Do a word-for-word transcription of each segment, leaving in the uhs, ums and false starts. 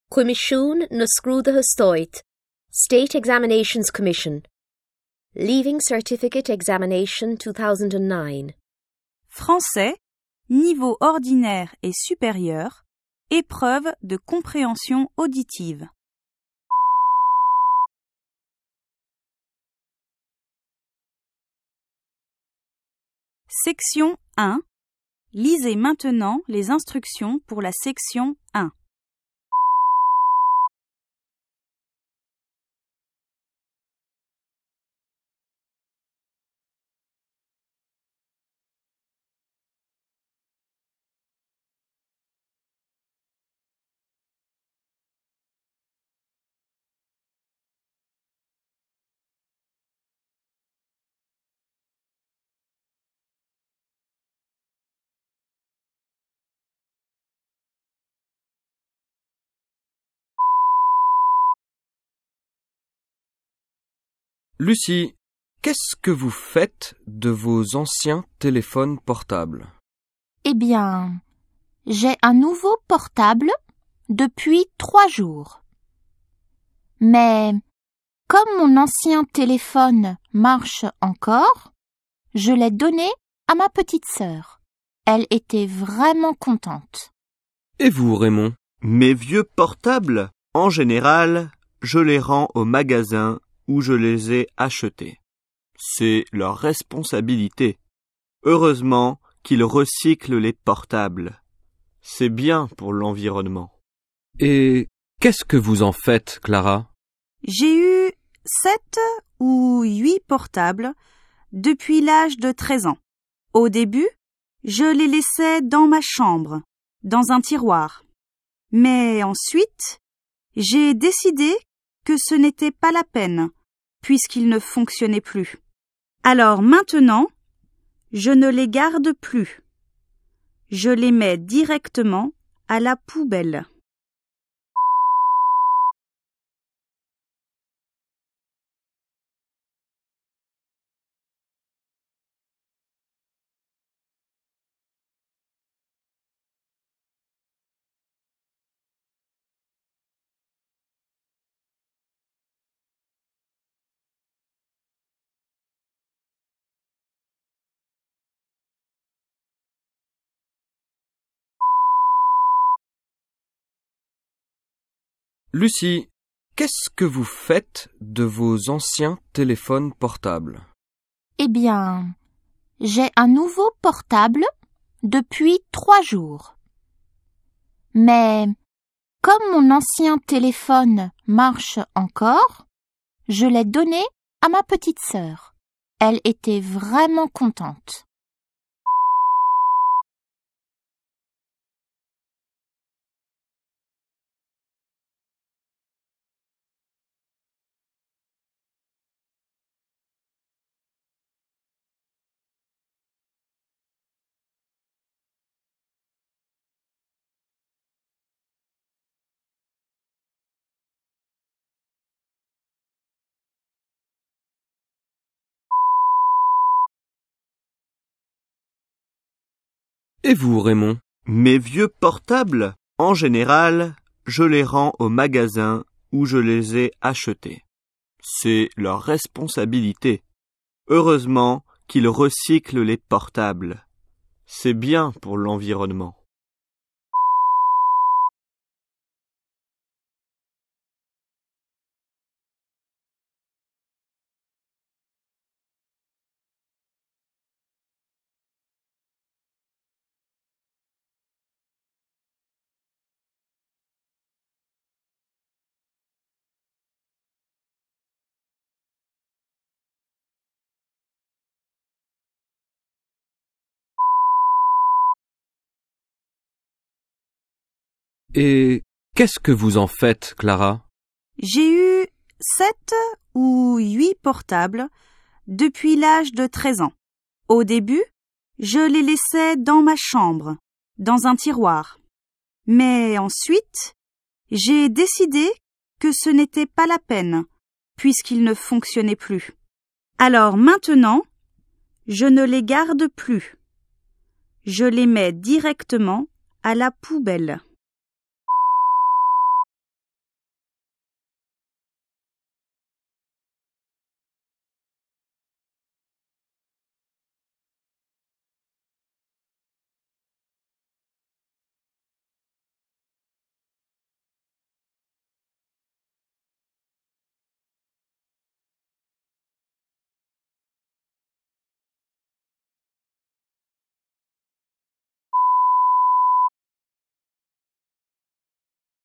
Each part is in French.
Comisiwn na Scrúda Stoit, State Examinations Commission. Leaving Certificate Examination two thousand nine. Français, niveau ordinaire et supérieur, épreuve de compréhension auditive. Section un. Lisez maintenant les instructions pour la section un. Lucie, qu'est-ce que vous faites de vos anciens téléphones portables? Eh bien, j'ai un nouveau portable depuis trois jours. Mais comme mon ancien téléphone marche encore, je l'ai donné à ma petite sœur. Elle était vraiment contente. Et vous, Raymond? Mes vieux portables, en général, je les rends au magasin où je les ai achetés. C'est leur responsabilité. Heureusement qu'ils recyclent les portables. C'est bien pour l'environnement. Et qu'est-ce que vous en faites, Clara? J'ai eu sept ou huit portables depuis l'âge de treize ans. Au début, je les laissais dans ma chambre, dans un tiroir. Mais ensuite, j'ai décidé que ce n'était pas la peine, puisqu'ils ne fonctionnaient plus. Alors maintenant, je ne les garde plus. Je les mets directement à la poubelle. Lucie, qu'est-ce que vous faites de vos anciens téléphones portables? Eh bien, j'ai un nouveau portable depuis trois jours. Mais comme mon ancien téléphone marche encore, je l'ai donné à ma petite sœur. Elle était vraiment contente. Et vous, Raymond? Mes vieux portables, en général, je les rends au magasin où je les ai achetés. C'est leur responsabilité. Heureusement qu'ils recyclent les portables. C'est bien pour l'environnement. Et qu'est-ce que vous en faites, Clara? J'ai eu sept ou huit portables depuis l'âge de treize ans. Au début, je les laissais dans ma chambre, dans un tiroir. Mais ensuite, j'ai décidé que ce n'était pas la peine, puisqu'ils ne fonctionnaient plus. Alors maintenant, je ne les garde plus. Je les mets directement à la poubelle.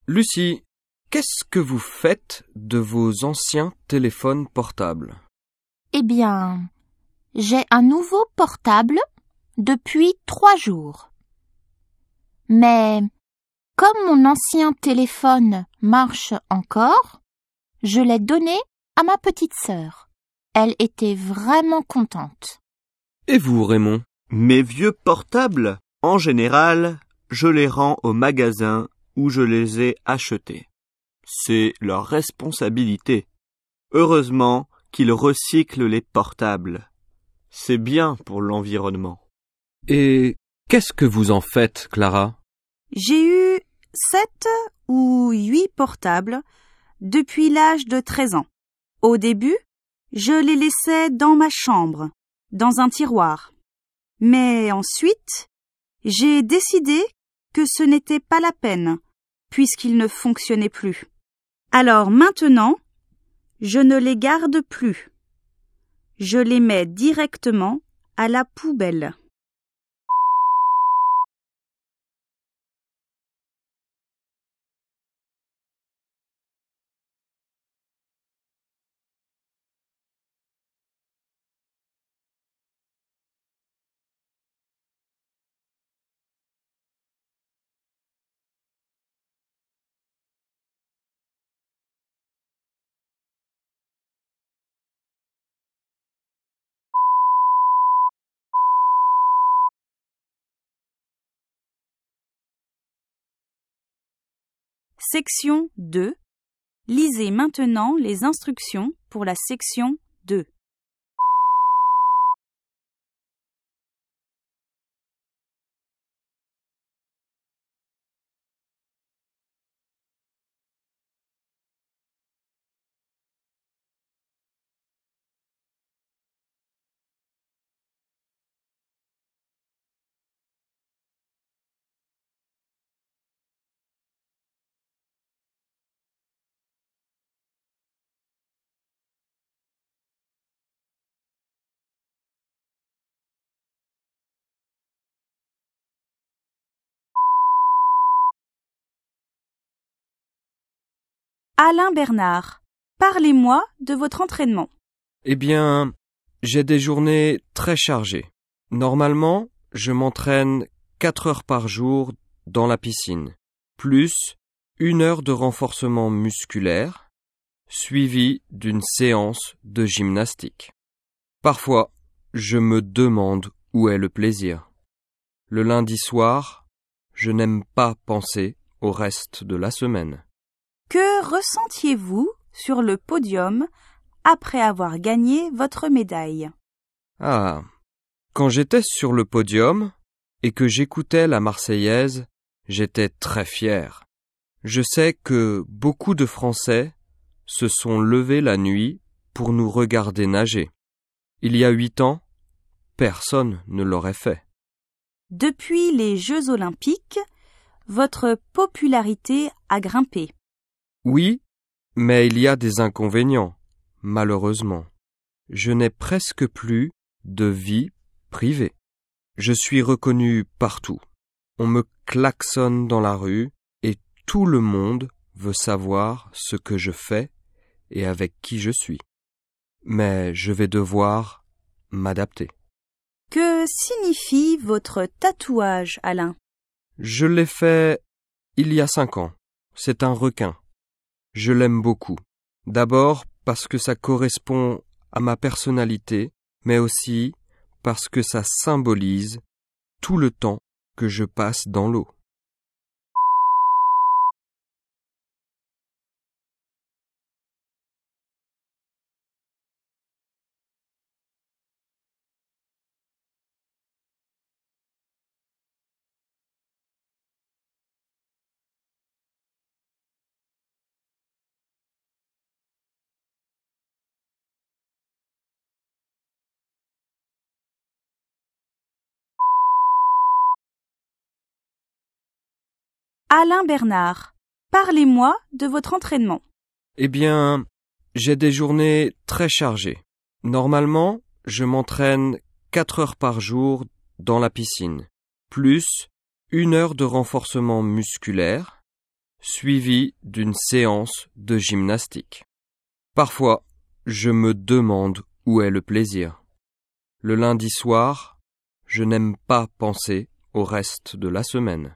Lucie, qu'est-ce que vous faites de vos anciens téléphones portables? Eh bien, j'ai un nouveau portable depuis trois jours. Mais comme mon ancien téléphone marche encore, je l'ai donné à ma petite sœur. Elle était vraiment contente. Et vous, Raymond? Mes vieux portables, en général, je les rends au magasin où je les ai achetés. C'est leur responsabilité. Heureusement qu'ils recyclent les portables. C'est bien pour l'environnement. Et qu'est-ce que vous en faites, Clara? J'ai eu sept ou huit portables depuis l'âge de treize ans. Au début, je les laissais dans ma chambre, dans un tiroir. Mais ensuite, j'ai décidé que ce n'était pas la peine, puisqu'ils ne fonctionnaient plus. Alors maintenant, je ne les garde plus. Je les mets directement à la poubelle. Section deux. Lisez maintenant les instructions pour la section deux. Alain Bernard, parlez-moi de votre entraînement. Eh bien, j'ai des journées très chargées. Normalement, je m'entraîne quatre heures par jour dans la piscine, plus une heure de renforcement musculaire, suivie d'une séance de gymnastique. Parfois, je me demande où est le plaisir. Le lundi soir, je n'aime pas penser au reste de la semaine. Que ressentiez-vous sur le podium après avoir gagné votre médaille? Ah, quand j'étais sur le podium et que j'écoutais la Marseillaise, j'étais très fier. Je sais que beaucoup de Français se sont levés la nuit pour nous regarder nager. Il y a huit ans, personne ne l'aurait fait. Depuis les Jeux olympiques, votre popularité a grimpé. Oui, mais il y a des inconvénients, malheureusement. Je n'ai presque plus de vie privée. Je suis reconnu partout. On me klaxonne dans la rue et tout le monde veut savoir ce que je fais et avec qui je suis. Mais je vais devoir m'adapter. Que signifie votre tatouage, Alain? Je l'ai fait il y a cinq ans. C'est un requin. Je l'aime beaucoup. D'abord parce que ça correspond à ma personnalité, mais aussi parce que ça symbolise tout le temps que je passe dans l'eau. Alain Bernard, parlez-moi de votre entraînement. Eh bien, j'ai des journées très chargées. Normalement, je m'entraîne quatre heures par jour dans la piscine, plus une heure de renforcement musculaire, suivi d'une séance de gymnastique. Parfois, je me demande où est le plaisir. Le lundi soir, je n'aime pas penser au reste de la semaine.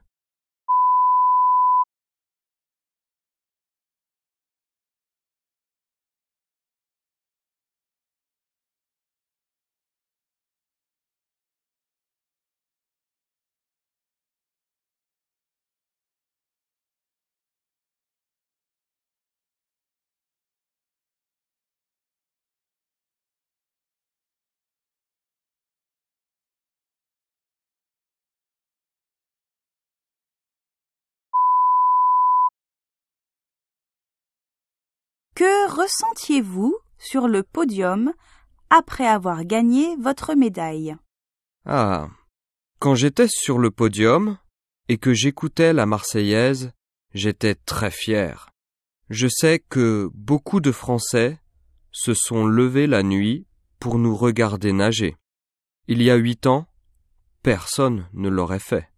Que ressentiez-vous sur le podium après avoir gagné votre médaille? Ah, quand j'étais sur le podium et que j'écoutais la Marseillaise, j'étais très fier. Je sais que beaucoup de Français se sont levés la nuit pour nous regarder nager. Il y a huit ans, personne ne l'aurait fait.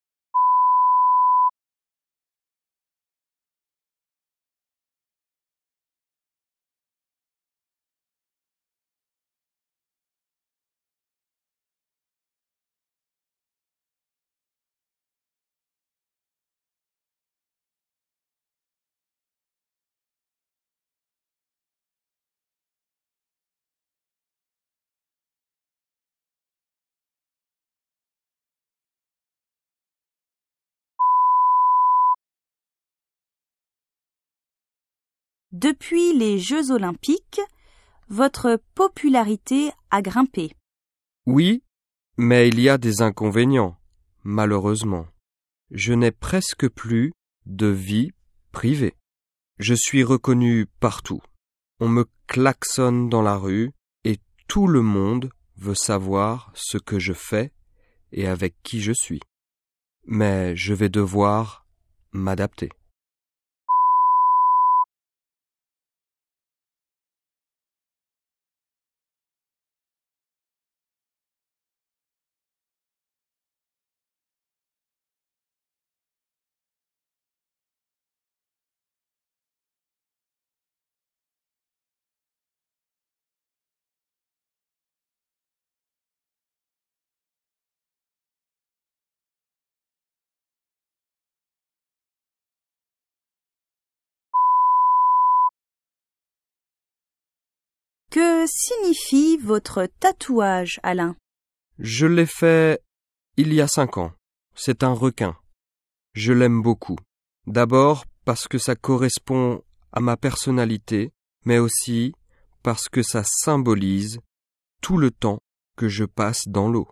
Depuis les Jeux olympiques, votre popularité a grimpé. Oui, mais il y a des inconvénients, malheureusement. Je n'ai presque plus de vie privée. Je suis reconnu partout. On me klaxonne dans la rue et tout le monde veut savoir ce que je fais et avec qui je suis. Mais je vais devoir m'adapter. Que signifie votre tatouage, Alain? Je l'ai fait il y a cinq ans. C'est un requin. Je l'aime beaucoup. D'abord parce que ça correspond à ma personnalité, mais aussi parce que ça symbolise tout le temps que je passe dans l'eau.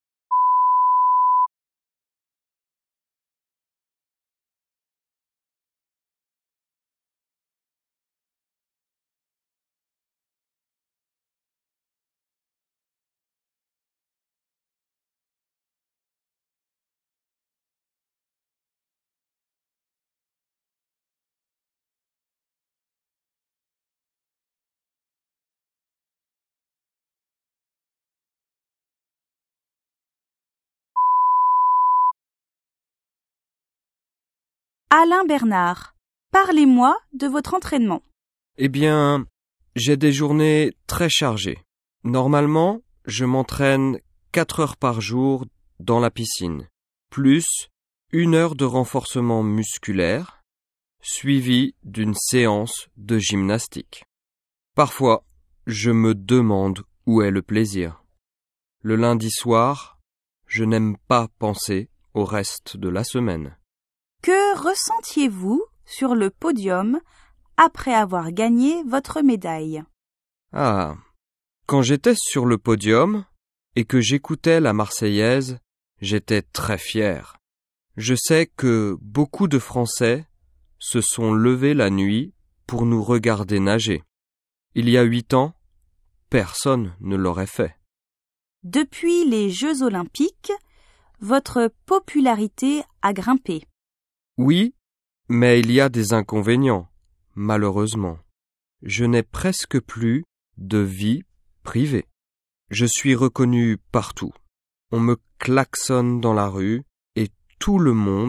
Alain Bernard, parlez-moi de votre entraînement. Eh bien, j'ai des journées très chargées. Normalement, je m'entraîne quatre heures par jour dans la piscine, plus une heure de renforcement musculaire, suivi d'une séance de gymnastique. Parfois, je me demande où est le plaisir. Le lundi soir, je n'aime pas penser au reste de la semaine. Que ressentiez-vous sur le podium après avoir gagné votre médaille? Ah, quand j'étais sur le podium et que j'écoutais la Marseillaise, j'étais très fier. Je sais que beaucoup de Français se sont levés la nuit pour nous regarder nager. Il y a huit ans, personne ne l'aurait fait. Depuis les Jeux olympiques, votre popularité a grimpé. Oui, mais il y a des inconvénients, malheureusement. Je n'ai presque plus de vie privée. Je suis reconnu partout. On me klaxonne dans la rue et tout le monde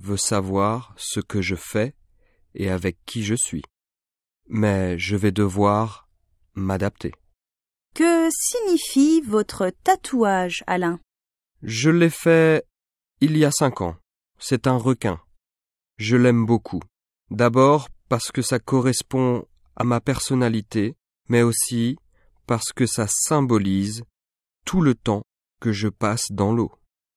veut savoir ce que je fais et avec qui je suis. Mais je vais devoir m'adapter. Que signifie votre tatouage, Alain? Je l'ai fait il y a cinq ans. C'est un requin. Je l'aime beaucoup. D'abord parce que ça correspond à ma personnalité, mais aussi parce que ça symbolise tout le temps que je passe dans l'eau.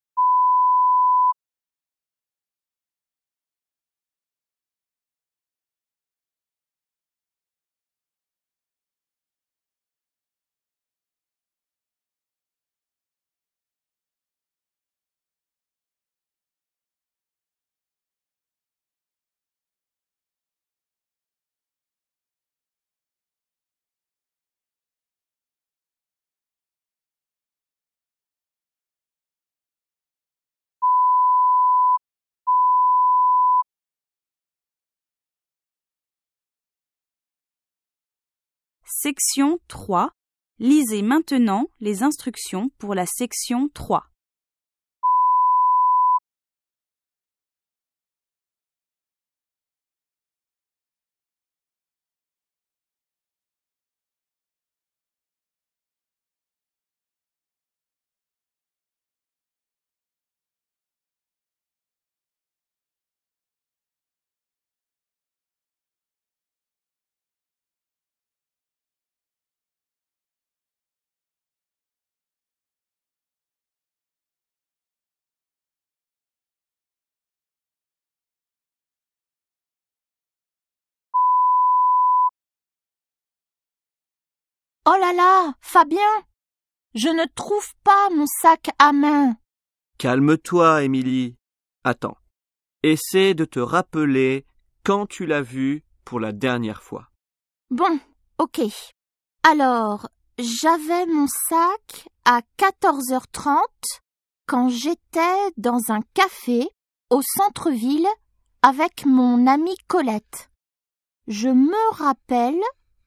Section trois. Lisez maintenant les instructions pour la section trois. Oh là là, Fabien, je ne trouve pas mon sac à main. Calme-toi, Émilie. Attends. Essaie de te rappeler quand tu l'as vu pour la dernière fois. Bon, ok. Alors, j'avais mon sac à quatorze heures trente quand j'étais dans un café au centre-ville avec mon amie Colette. Je me rappelle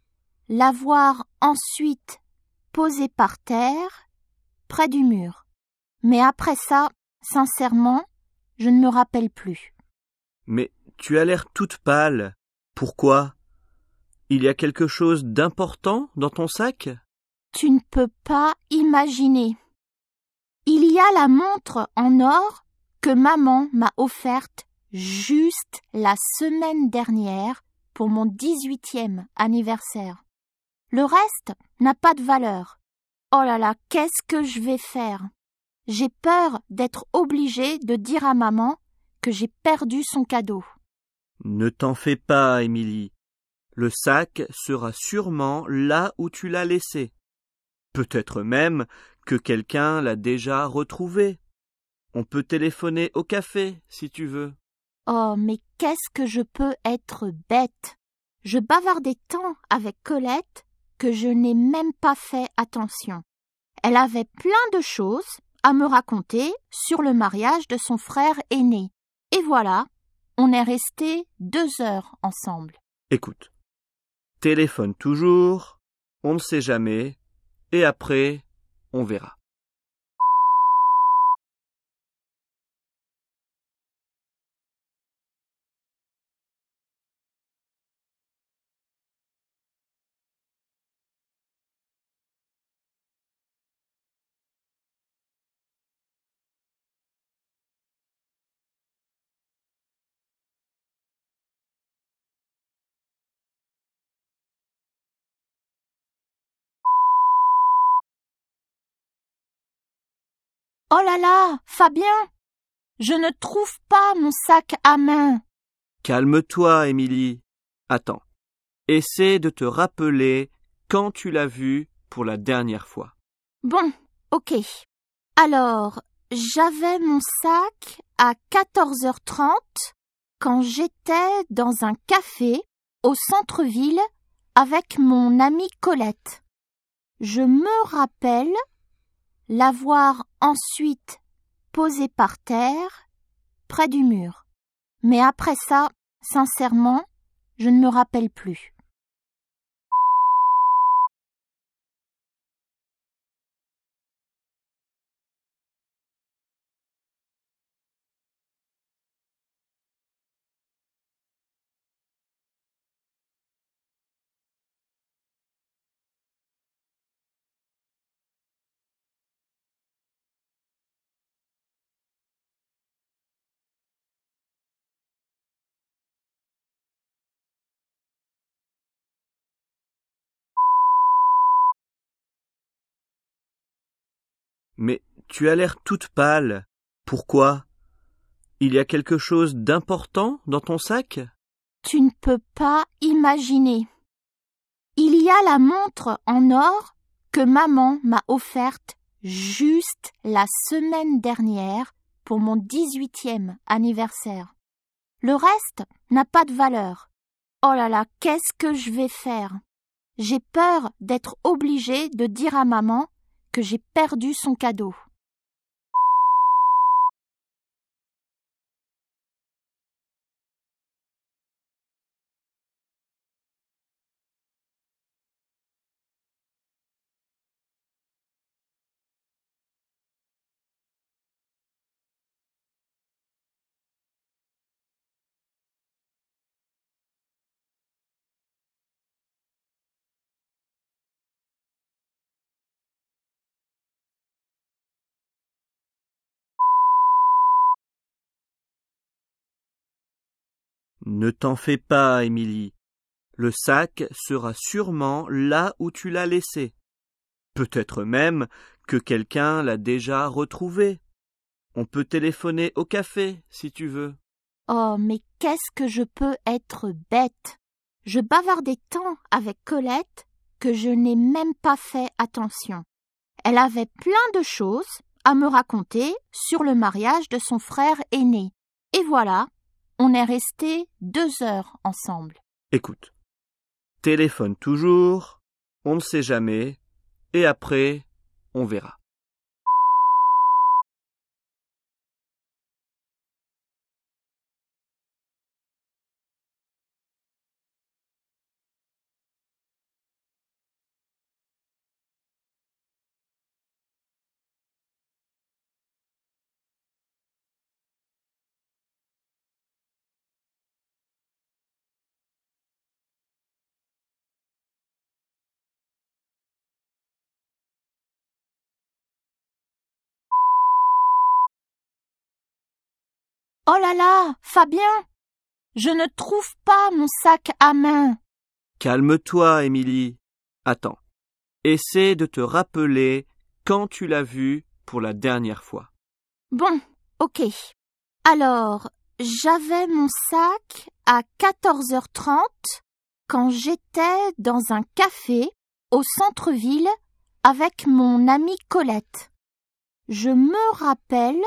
l'avoir ensuite posé par terre, près du mur. Mais après ça, sincèrement, je ne me rappelle plus. Mais tu as l'air toute pâle. Pourquoi? Il y a quelque chose d'important dans ton sac? Tu ne peux pas imaginer. Il y a la montre en or que maman m'a offerte juste la semaine dernière pour mon dix-huitième anniversaire. Le reste n'a pas de valeur. Oh là là, qu'est-ce que je vais faire? J'ai peur d'être obligée de dire à maman que j'ai perdu son cadeau. Ne t'en fais pas, Émilie. Le sac sera sûrement là où tu l'as laissé. Peut-être même que quelqu'un l'a déjà retrouvé. On peut téléphoner au café, si tu veux. Oh, mais qu'est-ce que je peux être bête! Je bavardais tant avec Colette que je n'ai même pas fait attention. Elle avait plein de choses à me raconter sur le mariage de son frère aîné. Et voilà, on est restés deux heures ensemble. Écoute, téléphone toujours, on ne sait jamais, et après, on verra. Oh là là, Fabien, je ne trouve pas mon sac à main. Calme-toi, Émilie. Attends. Essaie de te rappeler quand tu l'as vu pour la dernière fois. Bon, ok. Alors, j'avais mon sac à quatorze heures trente quand j'étais dans un café au centre-ville avec mon amie Colette. Je me rappelle l'avoir ensuite posé par terre, près du mur. Mais après ça, sincèrement, je ne me rappelle plus. Mais tu as l'air toute pâle. Pourquoi? Il y a quelque chose d'important dans ton sac? Tu ne peux pas imaginer. Il y a la montre en or que maman m'a offerte juste la semaine dernière pour mon dix-huitième anniversaire. Le reste n'a pas de valeur. Oh là là, qu'est-ce que je vais faire? J'ai peur d'être obligée de dire à maman que j'ai perdu son cadeau. Ne t'en fais pas, Émilie. Le sac sera sûrement là où tu l'as laissé. Peut-être même que quelqu'un l'a déjà retrouvé. On peut téléphoner au café, si tu veux. Oh, mais qu'est-ce que je peux être bête! Je bavardais tant avec Colette que je n'ai même pas fait attention. Elle avait plein de choses à me raconter sur le mariage de son frère aîné. Et voilà, on est restés deux heures ensemble. Écoute, téléphone toujours, on ne sait jamais, et après, on verra. Oh là là, Fabien! Je ne trouve pas mon sac à main. Calme-toi, Émilie. Attends. Essaie de te rappeler quand tu l'as vu pour la dernière fois. Bon, ok. Alors, j'avais mon sac à quatorze heures trente quand j'étais dans un café au centre-ville avec mon amie Colette. Je me rappelle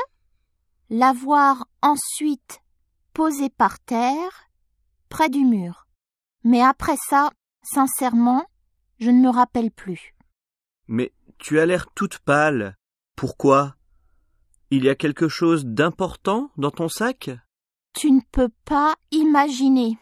l'avoir ensuite posé par terre, près du mur. Mais après ça, sincèrement, je ne me rappelle plus. Mais tu as l'air toute pâle. Pourquoi? Il y a quelque chose d'important dans ton sac? Tu ne peux pas imaginer.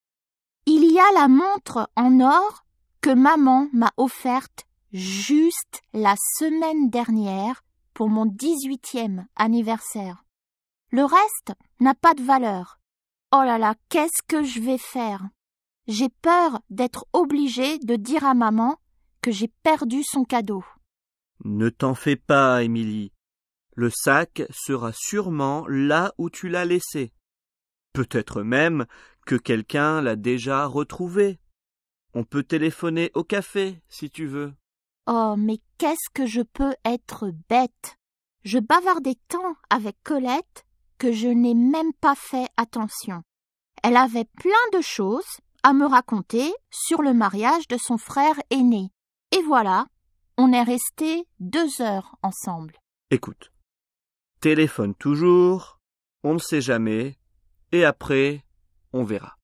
Il y a la montre en or que maman m'a offerte juste la semaine dernière pour mon dix-huitième anniversaire. Le reste n'a pas de valeur. Oh là là, qu'est-ce que je vais faire? J'ai peur d'être obligée de dire à maman que j'ai perdu son cadeau. Ne t'en fais pas, Émilie. Le sac sera sûrement là où tu l'as laissé. Peut-être même que quelqu'un l'a déjà retrouvé. On peut téléphoner au café, si tu veux. Oh, mais qu'est-ce que je peux être bête! Je bavardais tant avec Colette que je n'ai même pas fait attention. Elle avait plein de choses à me raconter sur le mariage de son frère aîné. Et voilà, on est restés deux heures ensemble. Écoute, téléphone toujours, on ne sait jamais, et après, on verra.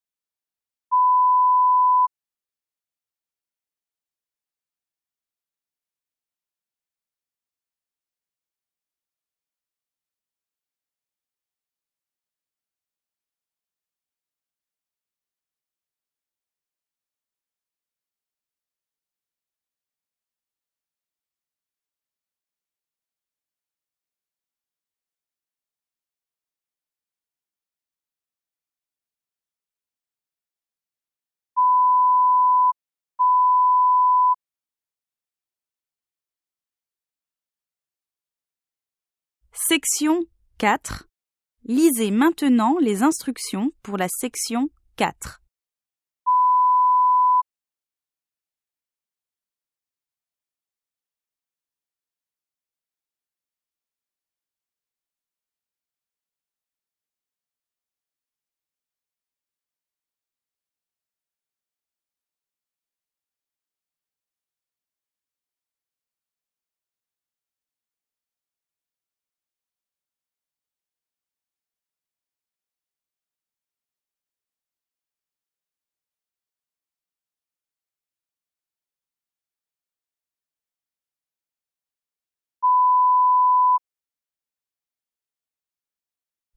Section quatre. Lisez maintenant les instructions pour la section quatre.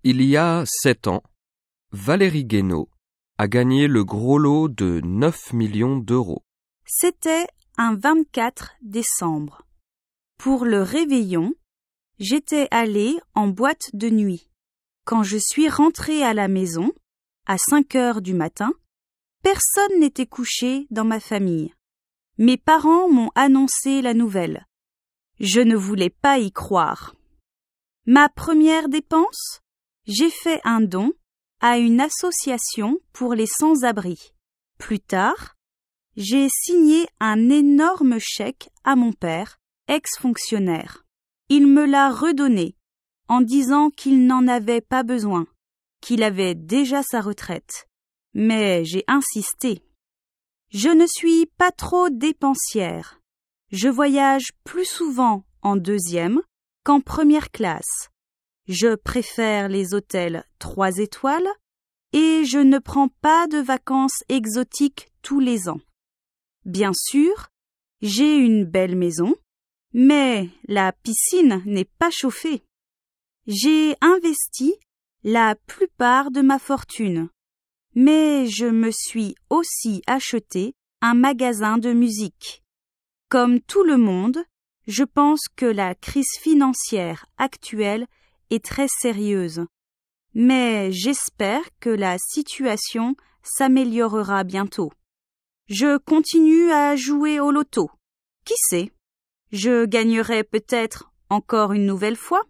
Il y a sept ans, Valérie Guénaud a gagné le gros lot de neuf millions d'euros. C'était un vingt-quatre décembre. Pour le réveillon, j'étais allée en boîte de nuit. Quand je suis rentrée à la maison, à cinq heures du matin, personne n'était couché dans ma famille. Mes parents m'ont annoncé la nouvelle. Je ne voulais pas y croire. Ma première dépense, j'ai fait un don à une association pour les sans-abri. Plus tard, j'ai signé un énorme chèque à mon père, ex-fonctionnaire. Il me l'a redonné en disant qu'il n'en avait pas besoin, qu'il avait déjà sa retraite. Mais j'ai insisté. Je ne suis pas trop dépensière. Je voyage plus souvent en deuxième qu'en première classe. Je préfère les hôtels trois étoiles et je ne prends pas de vacances exotiques tous les ans. Bien sûr, j'ai une belle maison, mais la piscine n'est pas chauffée. J'ai investi la plupart de ma fortune, mais je me suis aussi acheté un magasin de musique. Comme tout le monde, je pense que la crise financière actuelle est très sérieuse, mais j'espère que la situation s'améliorera bientôt. Je continue à jouer au loto. Qui sait? Je gagnerai peut-être encore une nouvelle fois.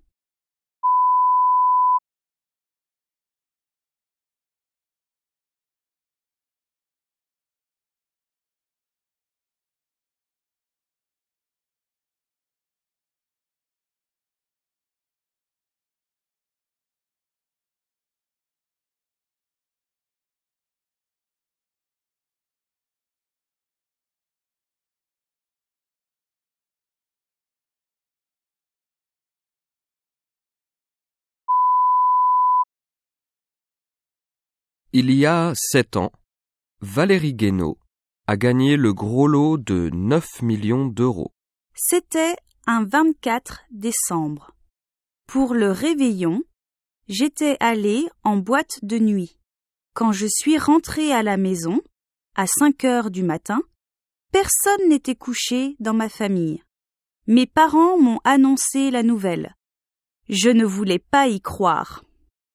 Il y a sept ans, Valérie Guénaud a gagné le gros lot de neuf millions d'euros. C'était un vingt-quatre décembre. Pour le réveillon, j'étais allée en boîte de nuit. Quand je suis rentrée à la maison, à cinq heures du matin, personne n'était couché dans ma famille. Mes parents m'ont annoncé la nouvelle. Je ne voulais pas y croire.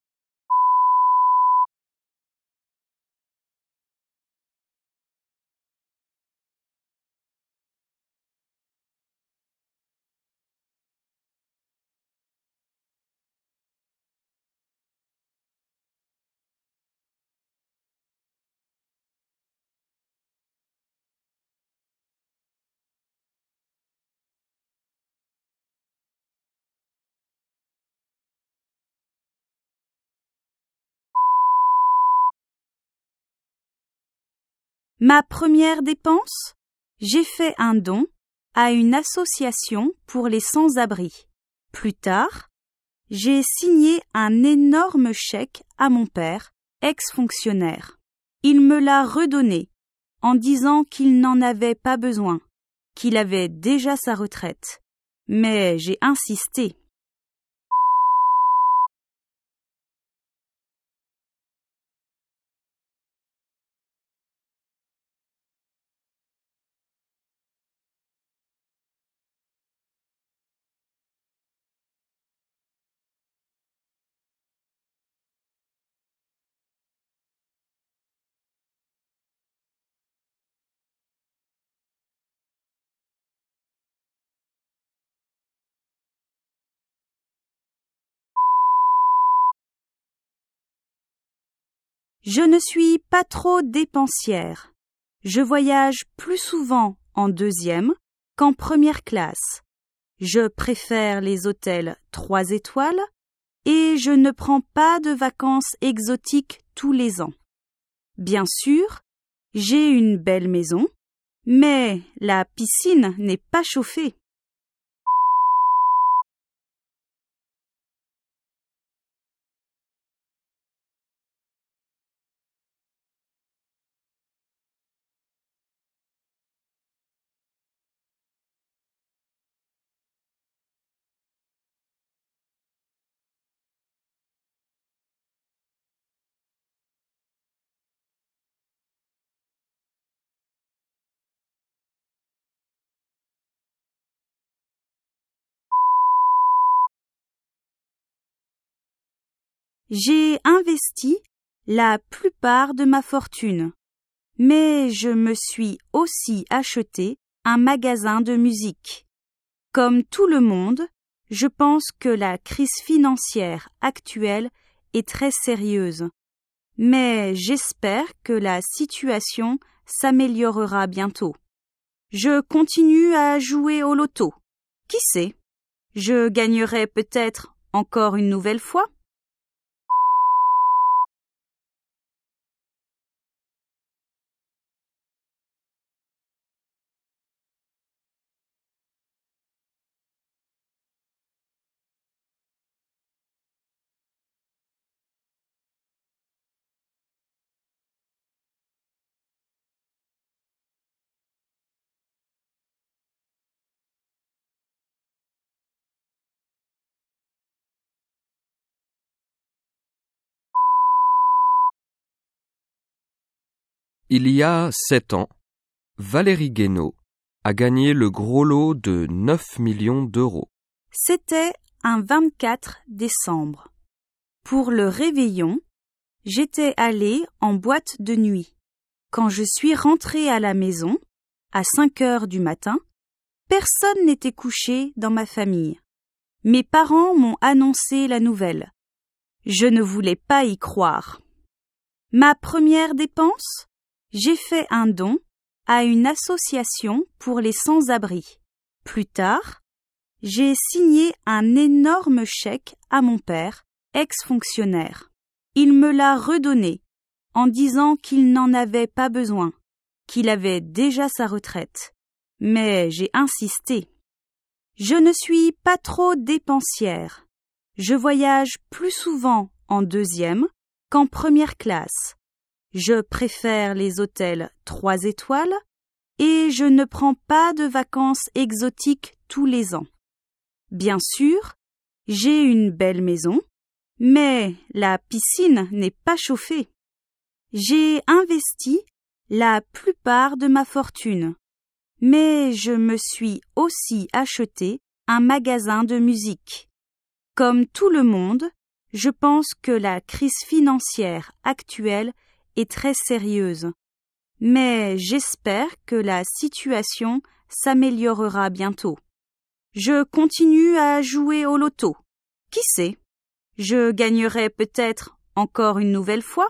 Ma première dépense, j'ai fait un don à une association pour les sans-abri. Plus tard, j'ai signé un énorme chèque à mon père, ex-fonctionnaire. Il me l'a redonné en disant qu'il n'en avait pas besoin, qu'il avait déjà sa retraite. Mais j'ai insisté. Je ne suis pas trop dépensière. Je voyage plus souvent en deuxième qu'en première classe. Je préfère les hôtels trois étoiles et je ne prends pas de vacances exotiques tous les ans. Bien sûr, j'ai une belle maison, mais la piscine n'est pas chauffée. J'ai investi la plupart de ma fortune, mais je me suis aussi acheté un magasin de musique. Comme tout le monde, je pense que la crise financière actuelle est très sérieuse, mais j'espère que la situation s'améliorera bientôt. Je continue à jouer au loto. Qui sait? Je gagnerai peut-être encore une nouvelle fois. Il y a sept ans, Valérie Guénaud a gagné le gros lot de neuf millions d'euros. C'était un vingt-quatre décembre. Pour le réveillon, j'étais allée en boîte de nuit. Quand je suis rentrée à la maison, à cinq heures du matin, personne n'était couché dans ma famille. Mes parents m'ont annoncé la nouvelle. Je ne voulais pas y croire. Ma première dépense? J'ai fait un don à une association pour les sans-abri. Plus tard, j'ai signé un énorme chèque à mon père, ex-fonctionnaire. Il me l'a redonné en disant qu'il n'en avait pas besoin, qu'il avait déjà sa retraite. Mais j'ai insisté. Je ne suis pas trop dépensière. Je voyage plus souvent en deuxième qu'en première classe. Je préfère les hôtels trois étoiles et je ne prends pas de vacances exotiques tous les ans. Bien sûr, j'ai une belle maison, mais la piscine n'est pas chauffée. J'ai investi la plupart de ma fortune, mais je me suis aussi acheté un magasin de musique. Comme tout le monde, je pense que la crise financière actuelle est très sérieuse, mais j'espère que la situation s'améliorera bientôt. Je continue à jouer au loto. Qui sait? Je gagnerai peut-être encore une nouvelle fois.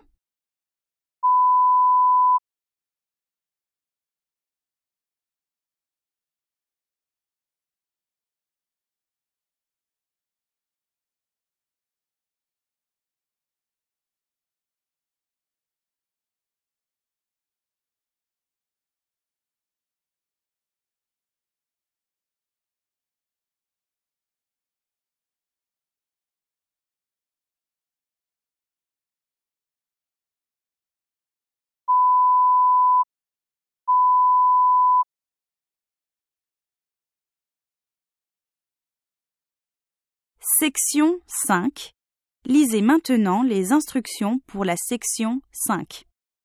Section cinq. Lisez maintenant les instructions pour la section cinq.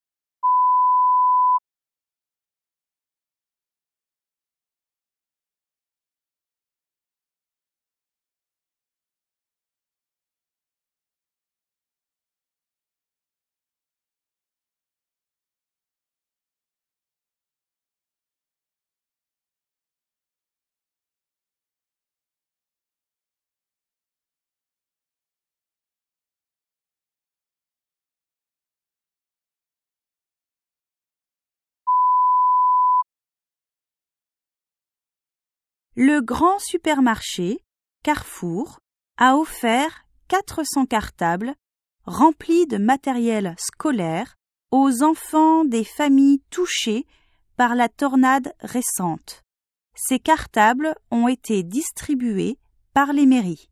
Le grand supermarché, Carrefour, a offert quatre cents cartables remplis de matériel scolaire aux enfants des familles touchées par la tornade récente. Ces cartables ont été distribués par les mairies.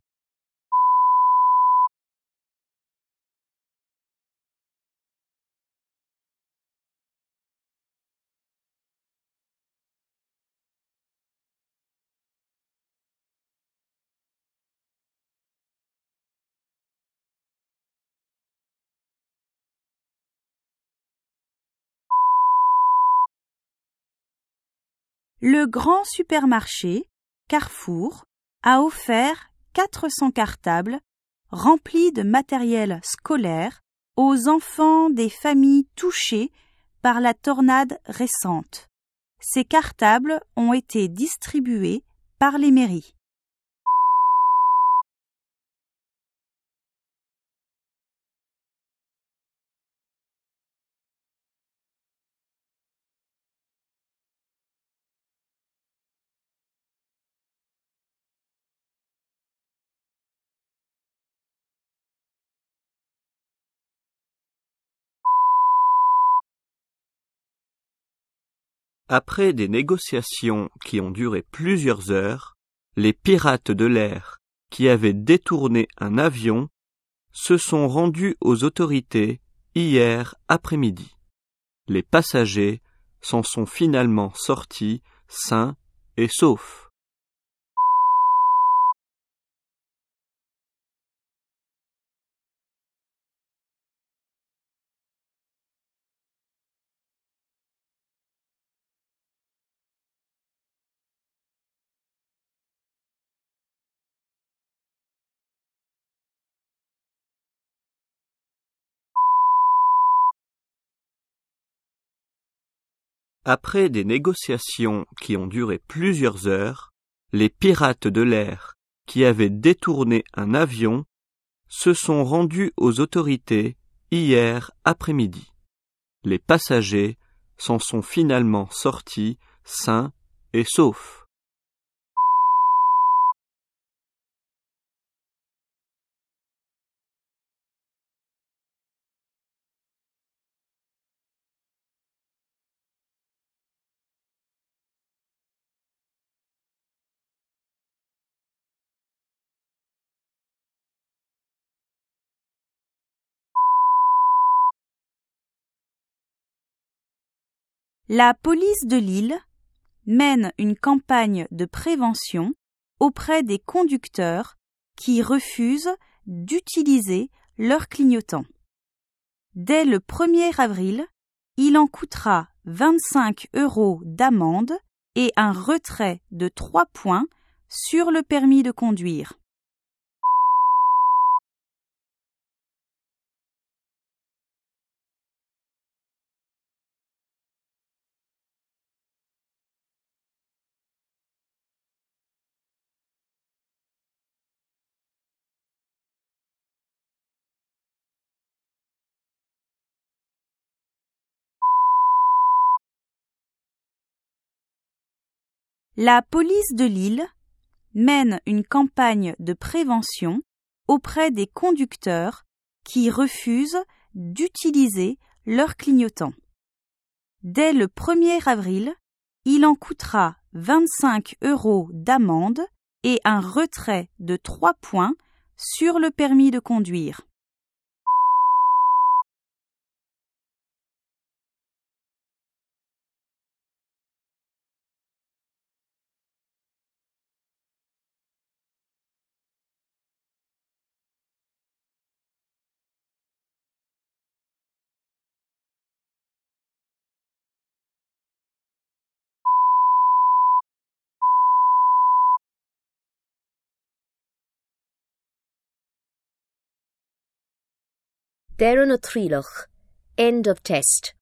Le grand supermarché, Carrefour, a offert quatre cents cartables remplis de matériel scolaire aux enfants des familles touchées par la tornade récente. Ces cartables ont été distribués par les mairies. Après des négociations qui ont duré plusieurs heures, les pirates de l'air qui avaient détourné un avion se sont rendus aux autorités hier après-midi. Les passagers s'en sont finalement sortis sains et saufs. Après des négociations qui ont duré plusieurs heures, les pirates de l'air qui avaient détourné un avion se sont rendus aux autorités hier après-midi. Les passagers s'en sont finalement sortis sains et saufs. La police de Lille mène une campagne de prévention auprès des conducteurs qui refusent d'utiliser leur clignotant. Dès le premier avril, il en coûtera vingt-cinq euros d'amende et un retrait de trois points sur le permis de conduire. La police de Lille mène une campagne de prévention auprès des conducteurs qui refusent d'utiliser leur clignotant. Dès le premier avril, il en coûtera vingt-cinq euros d'amende et un retrait de trois points sur le permis de conduire. Deron o Trilach. End of test.